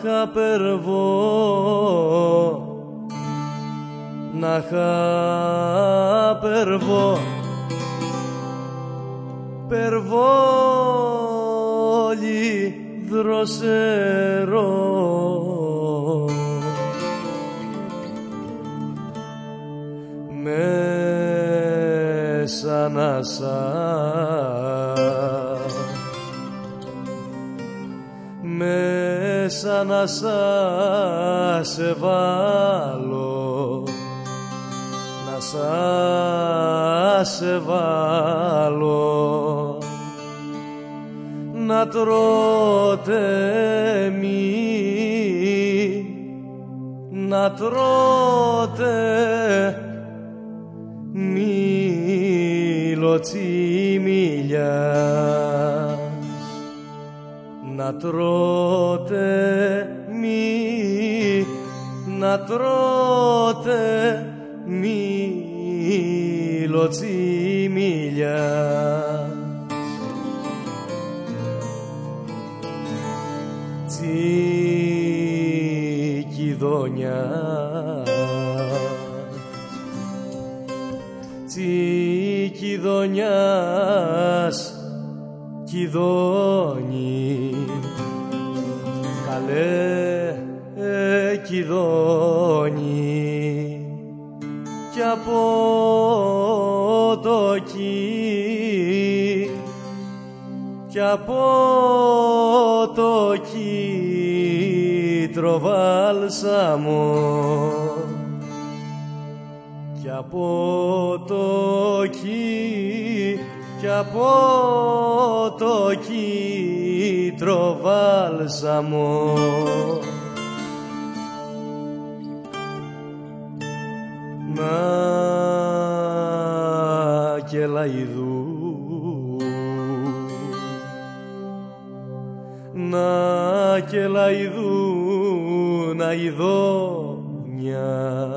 χαπερβώ, να χαπερβώ, περβόλι δροσερό, μέσα να μέσα να σε βάλω, να σε βάλω, να τρώτε να τρώτε μιλοτσιμιλιάς, να τρώτε να τρώτε μιλοτσιμιλιάς. Τσικιδονιάς, κιδόνι, καλέ κιδόνι, κι από το κι από το κίτρο βάλσαμο, κι από το κι από το κίτρο βάλσαμο, να και λαϊδού, να και λαϊδού, να ειδόνια,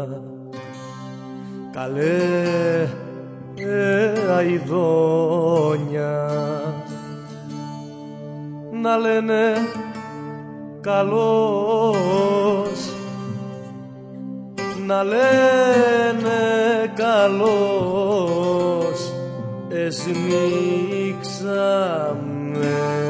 καλέ αηδόνια, να λένε καλός, να λένε καλός, εσμίξαμε.